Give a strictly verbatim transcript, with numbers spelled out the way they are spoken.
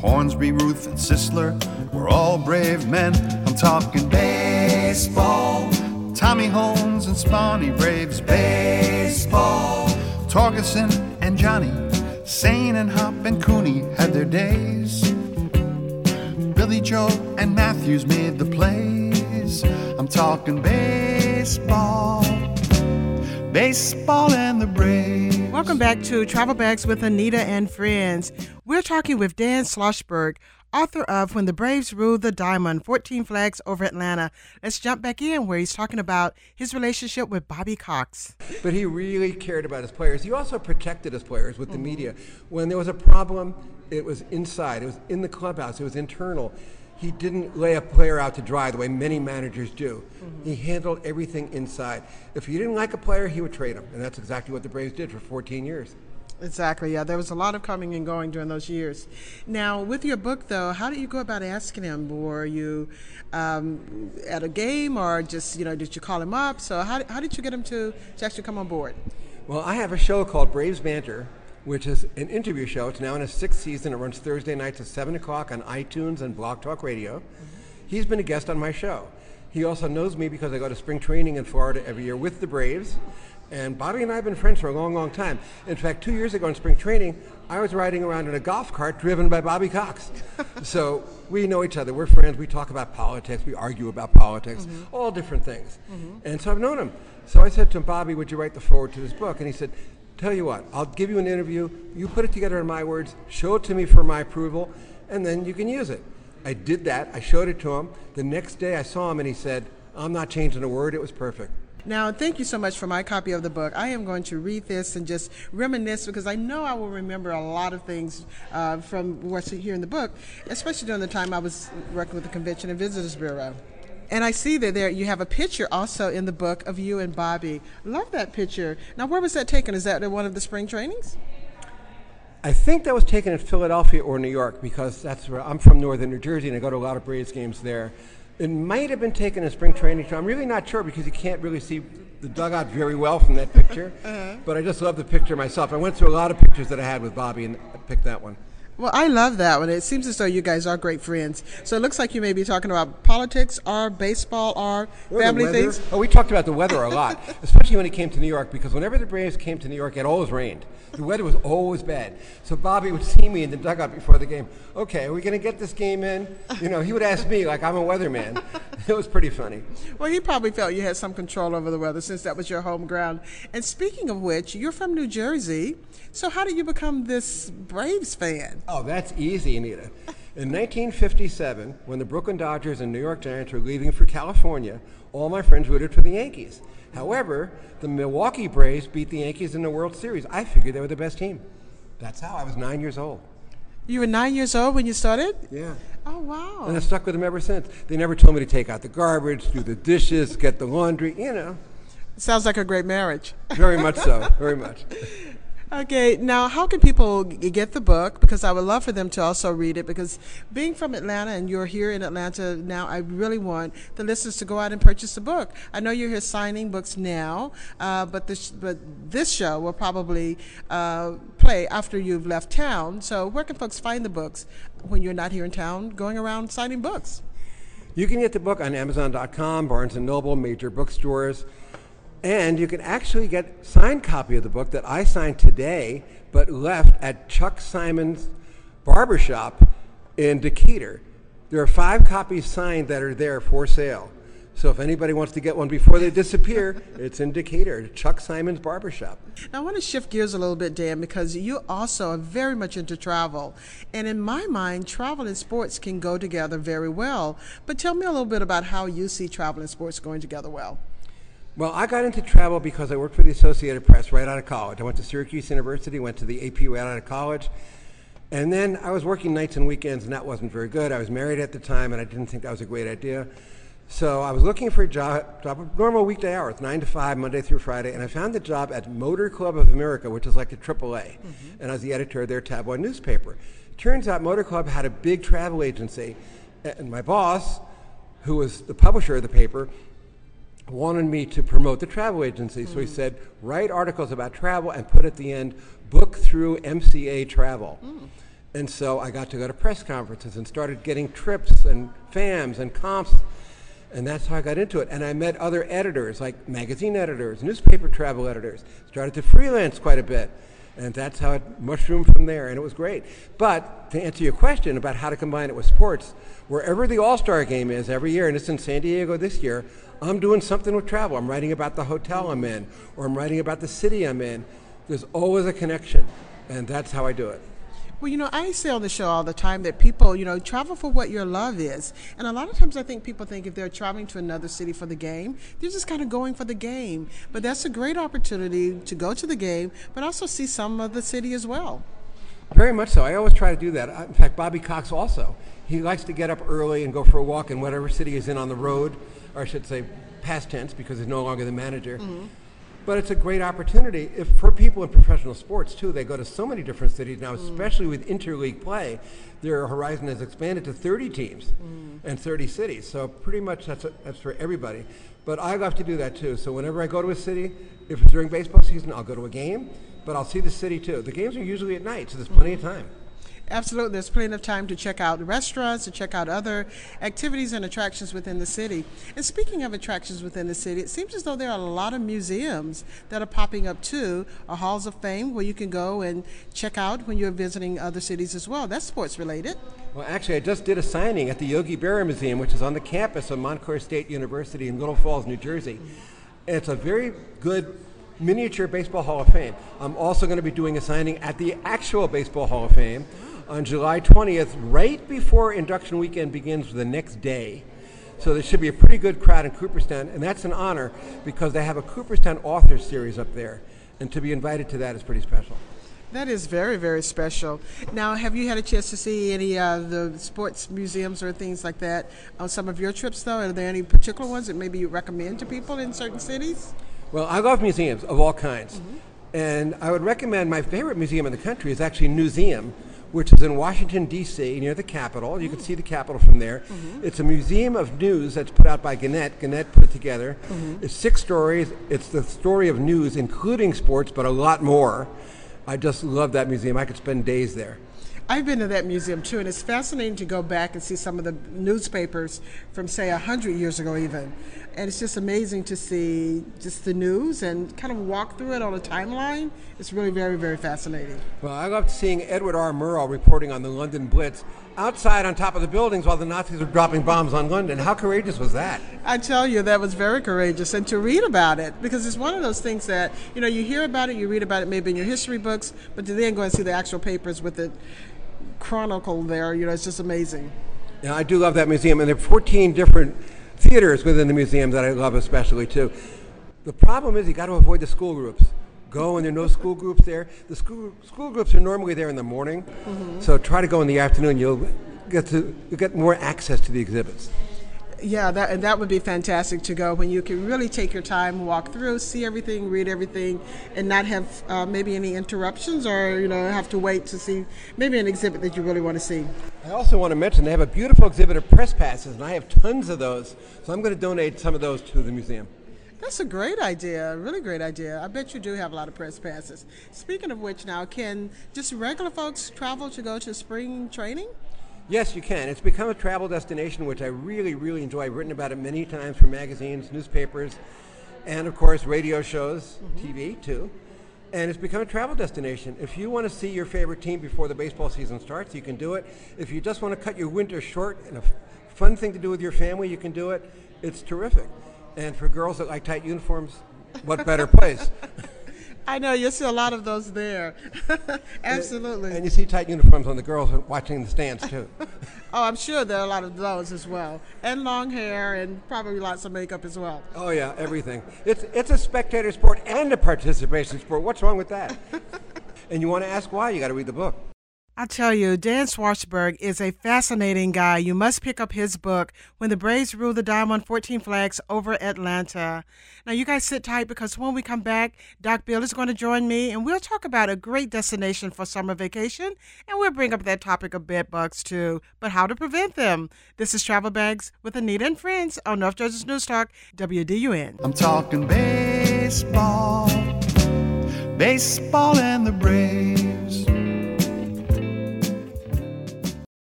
Hornsby, Ruth, and Sisler were all brave men. I'm talking baseball. Tommy Holmes and Spanny Braves baseball. Torgerson and Johnny, Sane and Hop and Cooney had their days. Billy Joe and Matthews made the plays. I'm talking baseball. Baseball and the Braves. Welcome back to Travel Bags with Anita and Friends. We're talking with Dan Schlossberg, author of When the Braves Ruled the Diamond, fourteen Flags Over Atlanta. Let's jump back in where he's talking about his relationship with Bobby Cox. But he really cared about his players. He also protected his players with the mm-hmm. media. When there was a problem, it was inside. It was in the clubhouse. It was internal. He didn't lay a player out to dry the way many managers do. Mm-hmm. He handled everything inside. If he didn't like a player, he would trade him. And that's exactly what the Braves did for fourteen years. Exactly, yeah. There was a lot of coming and going during those years. Now, with your book, though, how did you go about asking him? Were you um, at a game or just, you know, did you call him up? So how, how did you get him to, to actually come on board? Well, I have a show called Braves Banter, which is an interview show. It's now in its sixth season. It runs Thursday nights at seven o'clock on iTunes and Blog Talk Radio. Mm-hmm. He's been a guest on my show. He also knows me because I go to spring training in Florida every year with the Braves. And Bobby and I have been friends for a long, long time. In fact, two years ago in spring training, I was riding around in a golf cart driven by Bobby Cox. So we know each other. We're friends. We talk about politics. We argue about politics, mm-hmm. all different things. Mm-hmm. And so I've known him. So I said to him, Bobby, would you write the foreword to this book? And he said, tell you what, I'll give you an interview. You put it together in my words, show it to me for my approval, and then you can use it. I did that. I showed it to him. The next day I saw him and he said, I'm not changing a word. It was perfect. Now, thank you so much for my copy of the book. I am going to read this and just reminisce because I know I will remember a lot of things uh, from what's here in the book, especially during the time I was working with the Convention and Visitors Bureau. And I see that there you have a picture also in the book of you and Bobby. Love that picture. Now, where was that taken? Is that at one of the spring trainings? I think that was taken in Philadelphia or New York because that's where I'm from, northern New Jersey, and I go to a lot of Braves games there. It might have been taken in spring training, so I'm really not sure because you can't really see the dugout very well from that picture. uh-huh. But I just love the picture myself. I went through a lot of pictures that I had with Bobby and I picked that one. Well, I love that one. It seems as though you guys are great friends. So it looks like you may be talking about politics or baseball or or family things. Oh, we talked about the weather a lot, especially when it came to New York, because whenever the Braves came to New York, it always rained. The weather was always bad. So Bobby would see me in the dugout before the game. Okay, are we going to get this game in? You know, he would ask me like I'm a weatherman. It was pretty funny. Well, he probably felt you had some control over the weather since that was your home ground. And speaking of which, you're from New Jersey. So how did you become this Braves fan? Oh, that's easy, Anita. In nineteen fifty-seven, when the Brooklyn Dodgers and New York Giants were leaving for California, all my friends rooted for the Yankees. However, the Milwaukee Braves beat the Yankees in the World Series. I figured they were the best team. That's how. I was nine years old. You were nine years old when you started? Yeah. Oh, wow. And I stuck with them ever since. They never told me to take out the garbage, do the dishes, get the laundry, you know. Sounds like a great marriage. Very much so, very much. Okay, now how can people g- get the book? Because I would love for them to also read it, because being from Atlanta and you're here in Atlanta now, I really want the listeners to go out and purchase the book. I know you're here signing books now, uh, but, this, but this show will probably uh, play after you've left town. So where can folks find the books when you're not here in town going around signing books? You can get the book on Amazon dot com, Barnes and Noble, major bookstores. And you can actually get a signed copy of the book that I signed today, but left at Chuck Simon's barbershop in Decatur. There are five copies signed that are there for sale. So if anybody wants to get one before they disappear, it's in Decatur, Chuck Simon's barbershop. Now, I want to shift gears a little bit, Dan, because you also are very much into travel. And in my mind, travel and sports can go together very well. But tell me a little bit about how you see travel and sports going together well. Well, I got into travel because I worked for the Associated Press right out of college. I went to Syracuse University, went to the A P right out of college. And then I was working nights and weekends, and that wasn't very good. I was married at the time, and I didn't think that was a great idea. So I was looking for a job, job normal weekday hours, nine to five, Monday through Friday, and I found the job at Motor Club of America, which is like a triple A, mm-hmm. and I was the editor of their tabloid newspaper. Turns out Motor Club had a big travel agency, and my boss, who was the publisher of the paper, wanted me to promote the travel agency. Mm-hmm. So he said, write articles about travel and put at the end, book through M C A Travel. Mm. And so I got to go to press conferences and started getting trips and F A Ms and comps. And that's how I got into it. And I met other editors, like magazine editors, newspaper travel editors. Started to freelance quite a bit. And that's how it mushroomed from there, and it was great. But to answer your question about how to combine it with sports, wherever the All-Star game is every year, and it's in San Diego this year, I'm doing something with travel. I'm writing about the hotel I'm in, or I'm writing about the city I'm in. There's always a connection, and that's how I do it. Well, you know, I say on the show all the time that people, you know, travel for what your love is. And a lot of times I think people think if they're traveling to another city for the game, they're just kind of going for the game. But that's a great opportunity to go to the game, but also see some of the city as well. Very much so. I always try to do that. In fact, Bobby Cox also. He likes to get up early and go for a walk in whatever city he's in on the road, or I should say past tense because he's no longer the manager. Mm-hmm. But it's a great opportunity if for people in professional sports, too. They go to so many different cities now, especially mm. with interleague play. Their horizon has expanded to thirty teams mm. and thirty cities. So pretty much that's, a, that's for everybody. But I love to do that, too. So whenever I go to a city, if it's during baseball season, I'll go to a game. But I'll see the city, too. The games are usually at night, so there's plenty of time. Absolutely. There's plenty of time to check out restaurants, to check out other activities and attractions within the city. And speaking of attractions within the city, it seems as though there are a lot of museums that are popping up too, or halls of fame where you can go and check out when you're visiting other cities as well. That's sports related. Well, actually, I just did a signing at the Yogi Berra Museum, which is on the campus of Montclair State University in Little Falls, New Jersey. And it's a very good miniature baseball Hall of Fame. I'm also going to be doing a signing at the actual Baseball Hall of Fame on July twentieth, right before induction weekend begins the next day. So there should be a pretty good crowd in Cooperstown, and that's an honor because they have a Cooperstown Authors Series up there, and to be invited to that is pretty special. That is very, very special. Now, have you had a chance to see any of uh, the sports museums or things like that on some of your trips, though? Are there any particular ones that maybe you recommend to people in certain cities? Well, I love museums of all kinds, mm-hmm. and I would recommend my favorite museum in the country is actually Newseum, which is in Washington, D C, near the Capitol. You can see the Capitol from there. Mm-hmm. It's a museum of news that's put out by Gannett. Gannett put it together. Mm-hmm. It's six stories. It's the story of news, including sports, but a lot more. I just love that museum. I could spend days there. I've been to that museum, too, and it's fascinating to go back and see some of the newspapers from, say, one hundred years ago even. And it's just amazing to see just the news and kind of walk through it on a timeline. It's really very, very fascinating. Well, I loved seeing Edward R. Murrow reporting on the London Blitz outside on top of the buildings while the Nazis were dropping bombs on London. How courageous was that? I tell you, that was very courageous. And to read about it, because it's one of those things that, you know, you hear about it, you read about it maybe in your history books, but to then go and see the actual papers with it chronicled there, you know, it's just amazing. Yeah, I do love that museum, and there are fourteen different theaters within the museum that I love especially too. The problem is you got to avoid the school groups. Go and there are no school groups there. The school school groups are normally there in the morning, mm-hmm. so try to go in the afternoon. You'll get to you'll get more access to the exhibits. Yeah, that and that would be fantastic to go when you can really take your time, walk through, see everything, read everything, and not have uh, maybe any interruptions or, you know, have to wait to see maybe an exhibit that you really want to see. I also want to mention they have a beautiful exhibit of press passes, and I have tons of those, so I'm going to donate some of those to the museum. That's a great idea, a really great idea. I bet you do have a lot of press passes. Speaking of which now, can just regular folks travel to go to spring training? Yes, you can. It's become a travel destination, which I really, really enjoy. I've written about it many times for magazines, newspapers, and, of course, radio shows, mm-hmm. T V, too. And it's become a travel destination. If you want to see your favorite team before the baseball season starts, you can do it. If you just want to cut your winter short and a f- fun thing to do with your family, you can do it. It's terrific. And for girls that like tight uniforms, what better place? I know, you'll see a lot of those there. Absolutely. And, and you see tight uniforms on the girls watching the stands, too. Oh, I'm sure there are a lot of those as well. And long hair and probably lots of makeup as well. Oh, yeah, everything. It's it's a spectator sport and a participation sport. What's wrong with that? And you want to ask why, you got to read the book. I tell you, Dan Schwartzberg is a fascinating guy. You must pick up his book, When the Braves Rule the Diamond, fourteen Flags over Atlanta. Now, you guys sit tight because when we come back, Doc Bill is going to join me, and we'll talk about a great destination for summer vacation, and we'll bring up that topic of bed bugs, too, but how to prevent them. This is Travel Bags with Anita and Friends on North Georgia's News Talk, W D U N. I'm talking baseball, baseball and the Braves.